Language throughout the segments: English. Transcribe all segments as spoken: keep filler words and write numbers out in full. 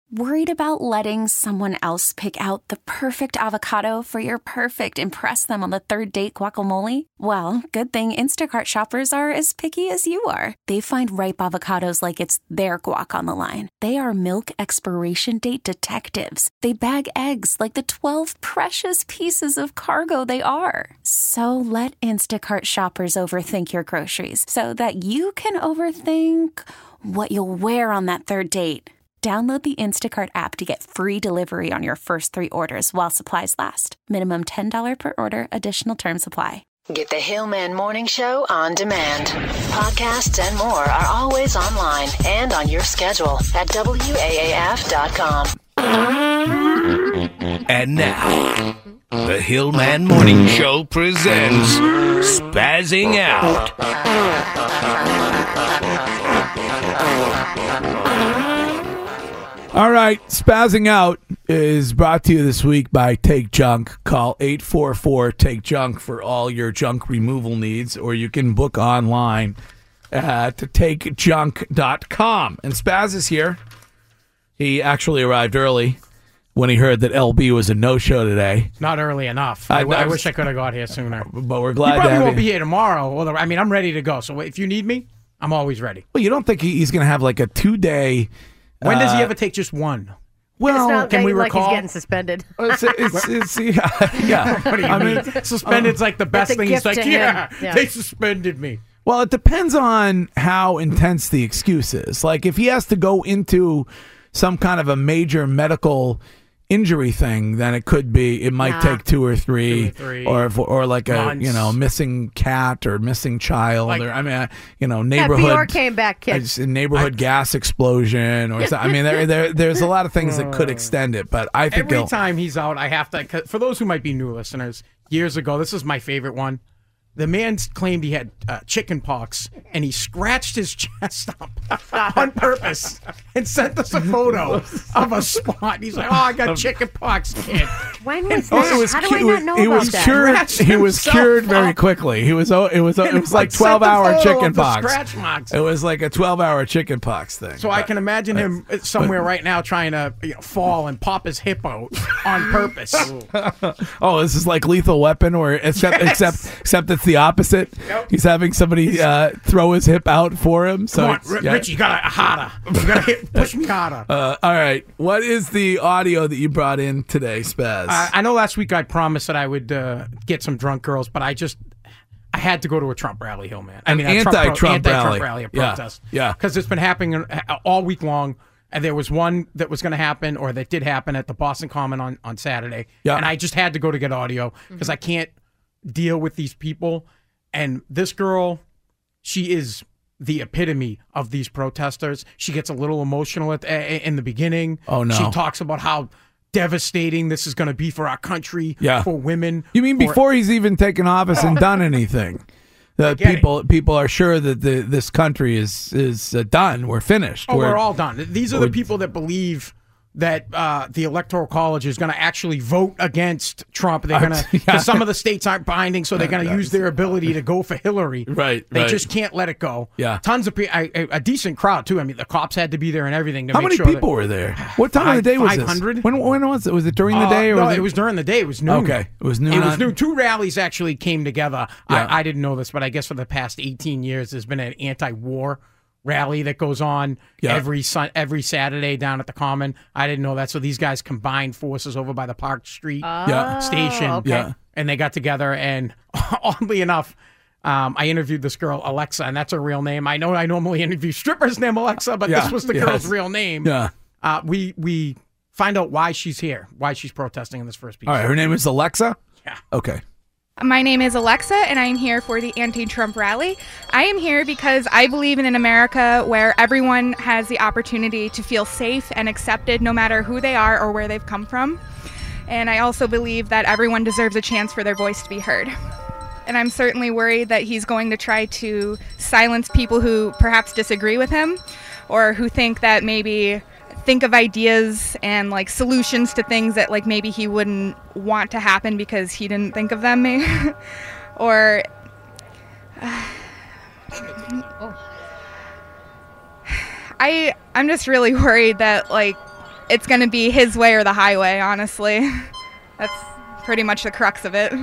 Worried about letting someone else pick out the perfect avocado for your perfect impress them on the third date guacamole? Well, good thing Instacart shoppers are as picky as you are. They find ripe avocados like it's their guac on the line. They are milk expiration date detectives. They bag eggs like the twelve precious pieces of cargo they are. So let Instacart shoppers overthink your groceries so that you can overthink what you'll wear on that third date. Download the Instacart app to get free delivery on your first three orders while supplies last. Minimum ten dollars per order. Additional terms apply. Get the Hillman Morning Show on demand. Podcasts and more are always online and on your schedule at W A A F dot com. And now, the Hillman Morning Show presents Spazzing Out. All right, Spazzing Out is brought to you this week by Take Junk. Call eight four four, take junk for all your junk removal needs, or you can book online at take junk dot com. And Spaz is here. He actually arrived early when he heard that L B was a no-show today. Not early enough. I, I, I wish I could have got here sooner. But we're glad you probably to have won't you. be here tomorrow. Although, I mean, I'm ready to go. So if you need me, I'm always ready. Well, you don't think he, he's going to have like a two-day... When does he uh, ever take just one? Well, it's not can we like recall? he's getting suspended. It's, it's, it's, yeah, yeah. What do you I mean? mean, Suspended's like the best a thing. He's gift like, to him. yeah, Yeah. they suspended me. Well, it depends on how intense the excuse is. Like, if he has to go into some kind of a major medical injury thing, then it could be, it might Nah. take two or three, Two or three or if, or like months. a, you know, missing cat or missing child, Like- or, I mean, uh, you know, Yeah, neighborhood. Bjork came back, uh, kid. just a neighborhood gas explosion or something. I mean, there, there, there's a lot of things that could extend it, but I think Every he'll- time he's out, I have to. 'Cause for those who might be new listeners, years ago, this is my favorite one. The man claimed he had uh, chicken pox, and he scratched his chest up on purpose and sent us a photo of a spot. He's like, "Oh, I got chicken pox, kid." When was Oh, that? it was How do cu- I not know he about was that? cured. Scratched He was himself cured very up. quickly. He was. oh, It was. It was like Sent twelve the hour photo chicken of the pox. Scratch marks. It was like a twelve hour chicken pox thing. So I But- can imagine him somewhere right now trying to you know, fall and pop his hip out on purpose. Oh, this is like Lethal Weapon, or except Yes. except except it's the opposite. Yep. He's having somebody uh, throw his hip out for him. So Come on, it's- R- yeah. Rich, you gotta harder. You gotta hit, push me harder. Uh, all right, what is the audio that you brought in today, Spaz? I, I know last week I promised that I would uh, get some drunk girls, but I just I had to go to a Trump rally, Hillman. I An mean, a Trump pro- anti-Trump anti-Trump rally. rally, a Yeah, protest. yeah. because it's been happening uh, all week long. And there was one that was going to happen, or that did happen at the Boston Common on, on Saturday. Yeah. And I just had to go to get audio because I can't deal with these people. And this girl, she is the epitome of these protesters. She gets a little emotional at in the beginning. Oh, no. She talks about how devastating this is going to be for our country, Yeah. for women. you mean for- before he's even taken office and done anything? The get it. people people are sure that the, this country is is uh, done. We're finished. Oh, we're, all done. These are the we're- people that believe that uh, the Electoral College is going to actually vote against Trump. They're going to, Yeah. because some of the states aren't binding, so they're going to use their ability to go for Hillary. Right, They right. just can't let it go. Yeah. Tons of people, a, a decent crowd too. I mean, the cops had to be there and everything to How make many sure that- people were there? What time of the Five- day was five this? hundred? When when was it? Was it during the Uh, day or no, was it was during the day. It was noon. Okay, it was noon It was on- noon. Two rallies actually came together. Yeah. I, I didn't know this, but I guess for the past eighteen years, there's been an anti-war rally that goes on Yeah. every sun, every Saturday down at the Common. I didn't know that. So these guys combined forces over by the Park Street Yeah. station. okay. Yeah. And they got together, and oddly enough, um, I interviewed this girl, Alexa, and that's her real name. I know I normally interview strippers named Alexa, but Yeah. this was the Yes. girl's real name. Yeah. Uh, we we find out why she's here, why she's protesting in this first piece. All right, her name is Alexa? Yeah. Okay. My name is Alexa, and I am here for the anti-Trump rally. I am here because I believe in an America where everyone has the opportunity to feel safe and accepted no matter who they are or where they've come from. And I also believe that everyone deserves a chance for their voice to be heard. And I'm certainly worried that he's going to try to silence people who perhaps disagree with him or who think that maybe think of ideas and like solutions to things that like maybe he wouldn't want to happen because he didn't think of them maybe. or uh, I I'm just really worried that like it's going to be his way or the highway, honestly. That's pretty much the crux of it.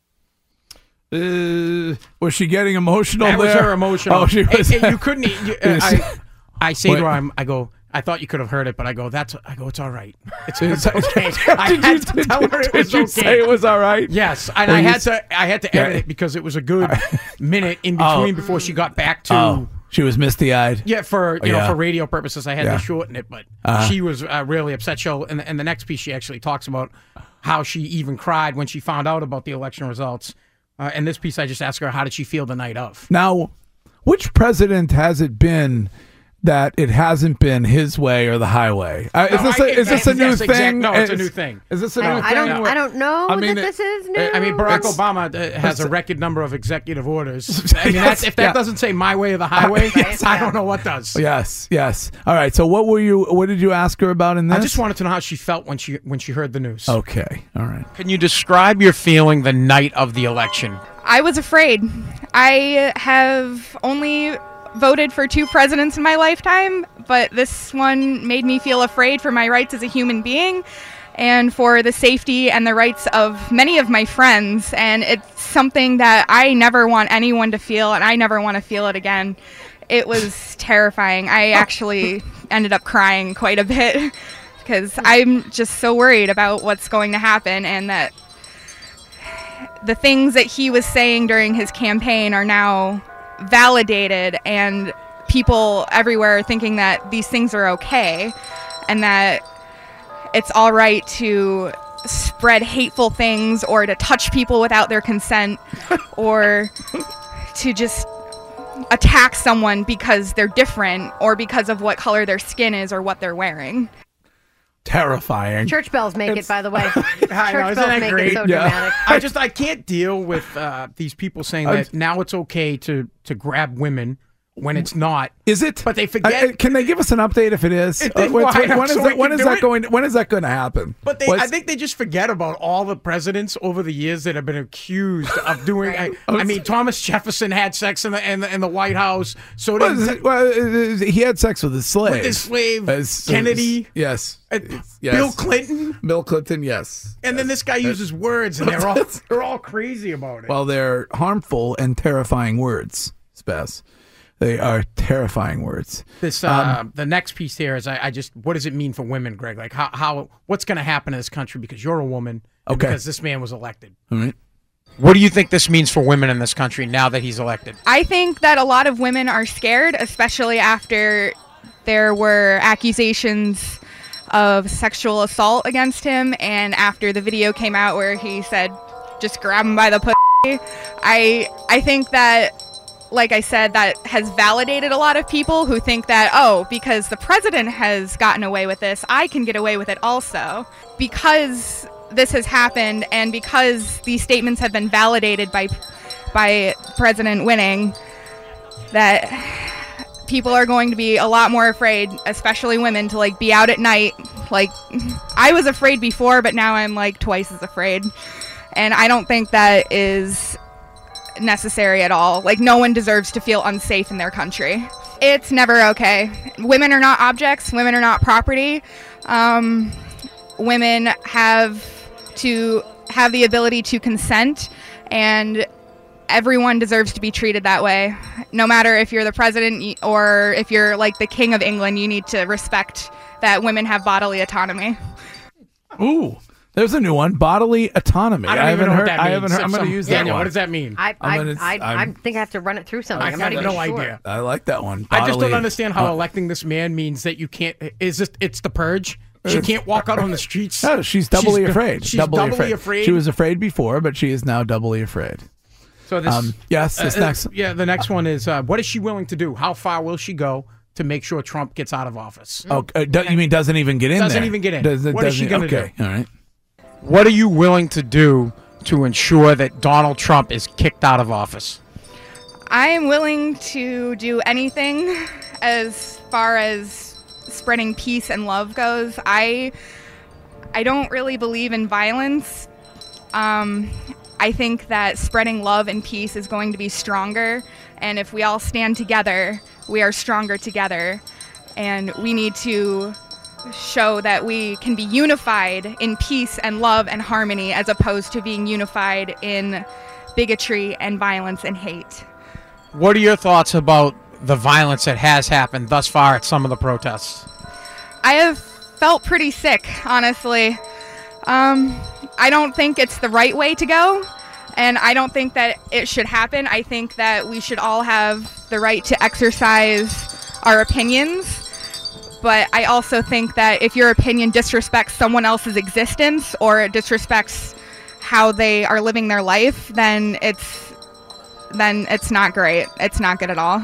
Uh, was she getting emotional That there? was her emotional. Oh, she was. And- and you couldn't. You, uh, I, I say What? to her, I'm, I go. I thought you could have heard it, but I go. That's. I go. It's all right. It's, Is- it's okay. I Did had you- to did- tell her it did was you okay. say it was all right? Yes, and Or I you had s- to. I had to Yeah. edit it because it was a good minute in Oh. between before she got back to. Oh, she was misty-eyed. Yeah, for you Oh, know yeah. for radio purposes, I had Yeah. to shorten it, but Uh-huh. she was uh, really upset. She'll and, and the next piece she actually talks about how she even cried when she found out about the election results. Uh, and this piece, I just asked her how did she feel the night of. Now, which president has it been that it hasn't been his way or the highway? Uh, is No, this I- a, is this a yes, new exact- thing? no, it's a Is- new thing. Is this a new I, thing? I don't. I don't know I mean, that it- this is new. I mean, Barack It's- Obama uh, has a it's- record number of executive orders. I mean, Yes, that's, if that yeah. doesn't say my way or the highway, Yes, I yeah. don't know what does. Yes, yes. All right. So, what were you? What did you ask her about in this? I just wanted to know how she felt when she when she heard the news. Okay. All right. Can you describe your feeling the night of the election? I was afraid. I have only voted for two presidents in my lifetime, but this one made me feel afraid for my rights as a human being and for the safety and the rights of many of my friends. And it's something that I never want anyone to feel, and I never want to feel it again. It was terrifying. I actually ended up crying quite a bit because I'm just so worried about what's going to happen, and that the things that he was saying during his campaign are now validated, and people everywhere are thinking that these things are okay and that it's all right to spread hateful things or to touch people without their consent or to just attack someone because they're different or because of what color their skin is or what they're wearing. Terrifying. Church bells make it, by the way. I Church know, isn't bells that make great? it so Yeah. dramatic. I just I can't deal with uh, these people saying I'm- that now it's okay to to grab women when it's not. Is it? But they forget- Uh, uh, can they give us an update if it is? If they- Uh, what's- why not? when is So that? we When can is do that it? going? When is that going to happen? But they, What's- I think they just forget about all the presidents over the years that have been accused of doing. I, I mean, Thomas Jefferson had sex in the in the, in the White House. So Well, did is it- well, uh, he had sex with his slave. with his slave As- Kennedy, Yes. uh, Yes. Bill Clinton, Bill Clinton. Yes. and then this guy uses words, and they're all they're all crazy about it. Well, they're harmful and terrifying words, Spaz. They are terrifying words. This uh, the next piece here is I, I just what does it mean for women, Greg? Like how how what's going to happen in this country because you're a woman, and Okay. because this man was elected. All right. What do you think this means for women in this country now that he's elected? I think that a lot of women are scared, especially after there were accusations of sexual assault against him, and after the video came out where he said, "Just grab him by the pussy." I I think that, like I said, that has validated a lot of people who think that, oh, because the president has gotten away with this, I can get away with it also. Because this has happened, and because these statements have been validated by by President winning, that people are going to be a lot more afraid, especially women, to like be out at night. Like, I was afraid before, but now I'm like twice as afraid. And I don't think that is necessary at all. Like, no one deserves to feel unsafe in their country. It's never okay. Women are not objects. Women are not property. Um, women have to have the ability to consent, and everyone deserves to be treated that way. No matter if you're the president or if you're like the king of England, you need to respect that women have bodily autonomy. Ooh, there's a new one. Bodily autonomy. I don't haven't even know heard. what that I means. haven't heard. I'm Some- going to use that Daniel, one. what does that mean? I, I'm I, gonna- I, I I'm- think I have to run it through something. I I'm have not no even sure. idea. I like that one. I just don't Bodily- understand how Uh, electing this man means that you can't. Is this? It's the purge. She can't walk out on the streets. No, she's doubly afraid. She's doubly, doubly afraid. afraid. She was afraid before, but she is now doubly afraid. So this. Um, yes, this uh, next. Yeah, the next one is uh, what is she willing to do? How far will she go to make sure Trump gets out of office? Oh, uh, do, you mean doesn't even get in Doesn't there? even get in. Does, What is she doesn't- gonna okay, all right. What are you willing to do to ensure that Donald Trump is kicked out of office? I am willing to do anything as far as spreading peace and love goes. I I don't really believe in violence. Um, I think that spreading love and peace is going to be stronger, and if we all stand together, we are stronger together, and we need to show that we can be unified in peace and love and harmony as opposed to being unified in bigotry and violence and hate. What are your thoughts about the violence that has happened thus far at some of the protests? I have felt pretty sick, honestly. Um, I don't think it's the right way to go, and I don't think that it should happen. I think that we should all have the right to exercise our opinions, but I also think that if your opinion disrespects someone else's existence or it disrespects how they are living their life, then it's then it's not great. It's not good at all.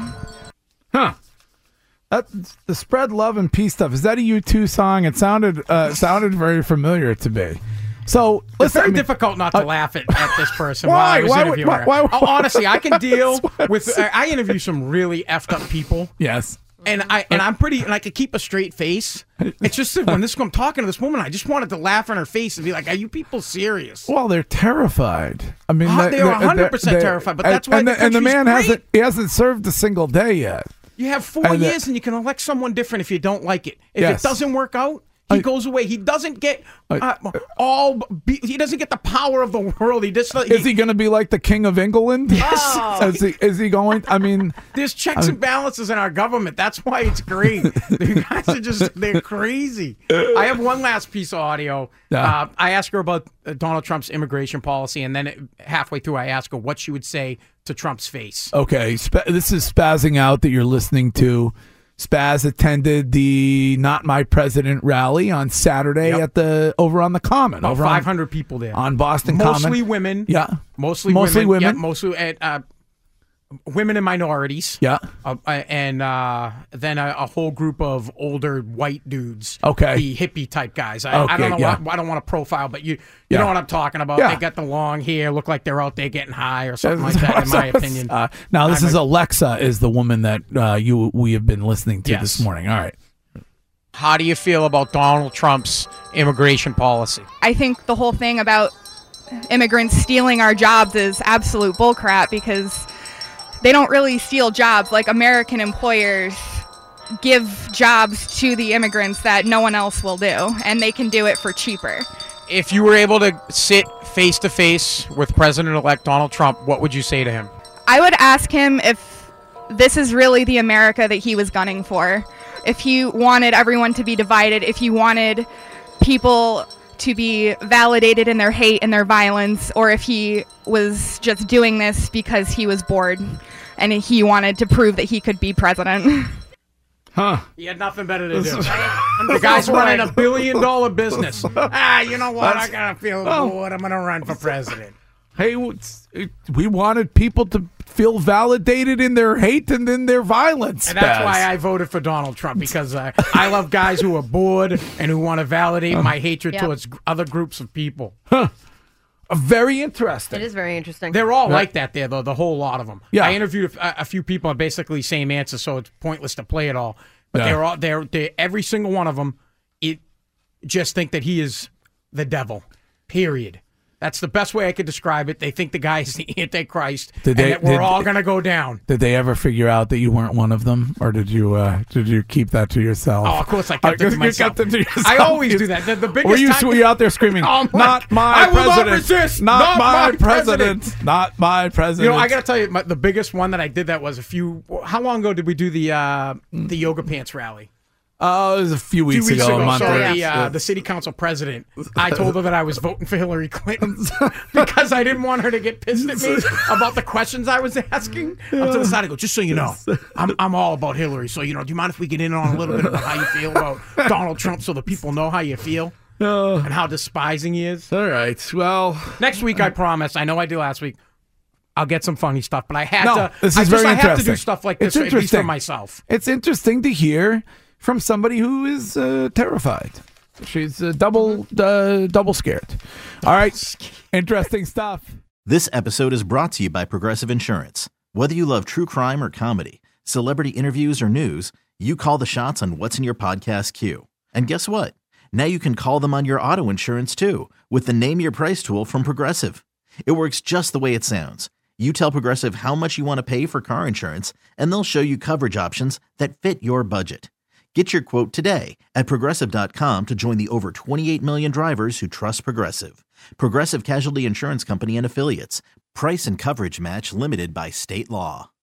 Huh. That, the spread love and peace stuff, is that a U two song? It sounded uh, sounded very familiar to me. So It's listen, very I mean, difficult not to uh, laugh at, at this person why? while I was Why would- interviewing why- her. why- oh, honestly, I can deal That's what I'm with. saying. I interview some really effed up people, Yes. and I and I'm pretty, and I can keep a straight face. It's just that when this I'm talking to this woman, I just wanted to laugh in her face and be like, "Are you people serious?" Well, they're terrified. I mean, Oh, that- they are that- one hundred percent that- terrified, but that's and, why and the the, and the country's man great. hasn't he hasn't served a single day yet. You have four And the- years, and you can elect someone different if you don't like it. If Yes. it doesn't work out, he I- goes away. He doesn't get uh, all. Be, he doesn't get the power of the world. He just. Is he going to be like the King of England? Yes. Is he, is he going? I mean, There's checks and balances in our government. That's why it's great. You guys are just—they're crazy. I have one last piece of audio. Yeah. Uh, I asked her about uh, Donald Trump's immigration policy, and then it, halfway through, I asked her what she would say to Trump's face. okay. Sp- this is Spazzing Out that you're listening to. Spaz attended the Not My President rally on Saturday Yep. at the over on the Common, About over on- five hundred people there. on Boston Mostly Common. women. Yeah. Mostly, Mostly women. women. Yeah, mostly uh, uh, women and minorities. Yeah. Uh, and uh, then a, a whole group of older white dudes. Okay. The hippie type guys. I, I Okay, don't know. yeah. What, I don't want to profile, but you you Yeah. know what I'm talking about. Yeah. They got the long hair, look like they're out there getting high or something like that. In my opinion. Uh, now this I'm is a- Alexa, is the woman that uh, you we have been listening to Yes. this morning. All right. How do you feel about Donald Trump's immigration policy? I think the whole thing about immigrants stealing our jobs is absolute bullcrap because they don't really steal jobs. Like American employers give jobs to the immigrants that no one else will do, and they can do it for cheaper. If you were able to sit face to face with President-elect Donald Trump, what would you say to him? I would ask him if this is really the America that he was gunning for. If he wanted everyone to be divided, if he wanted people to be validated in their hate and their violence, or if he was just doing this because he was bored and he wanted to prove that he could be president. Huh. He had nothing better to do. The guy's running a billion dollar business. Ah, you know what? I gotta feel bored. I'm gonna run for president. Hey, it's- it- we wanted people to feel validated in their hate and in their violence. And that's Spaz. why I voted for Donald Trump, because uh, I love guys who are bored and who want to validate my hatred Yep. towards other groups of people. Uh, very interesting. It is very interesting. They're all like that there, though, the whole lot of them. Yeah. I interviewed a, a few people, basically same answer, so it's pointless to play it all. But Yeah. they're all, they're, they every single one of them, it just think that he is the devil, period. That's the best way I could describe it. They think the guy is the Antichrist, Did they- and that we're did- all going to go down. Did they ever figure out that you weren't one of them, or did you uh, did you keep that to yourself? Oh, of course I kept Uh, it to you myself. kept it to yourself. I always do that. The, the biggest Were you, time- were you out there screaming, Oh, my- not my I will not president, resist, not, not my, my president, president." not my president. You know, I got to tell you, my, the biggest one that I did that was a few. How long ago did we do the uh, the yoga pants rally? Oh, it was a few Two weeks, weeks ago, ago. a month so or the uh, the city council president, I told her that I was voting for Hillary Clinton because I didn't want her to get pissed at me about the questions I was asking. Up to the side, I go, just so you know, I'm I'm all about Hillary. So you know, do you mind if we get in on a little bit about how you feel about Donald Trump, so the people know how you feel and how despising he is? All right. Well, Next week, I promise. I know I did last week. I'll get some funny stuff, but I had no, to. this is I just, very I interesting. have to do stuff like It's this, at least for interesting. myself. It's interesting to hear from somebody who is uh, terrified. She's uh, double uh, double scared. All right. Interesting stuff. This episode is brought to you by Progressive Insurance. Whether you love true crime or comedy, celebrity interviews or news, you call the shots on what's in your podcast queue. And guess what? Now you can call them on your auto insurance too with the Name Your Price tool from Progressive. It works just the way it sounds. You tell Progressive how much you want to pay for car insurance, and they'll show you coverage options that fit your budget. Get your quote today at Progressive dot com to join the over twenty-eight million drivers who trust Progressive. Progressive Casualty Insurance Company and Affiliates. Price and coverage match limited by state law.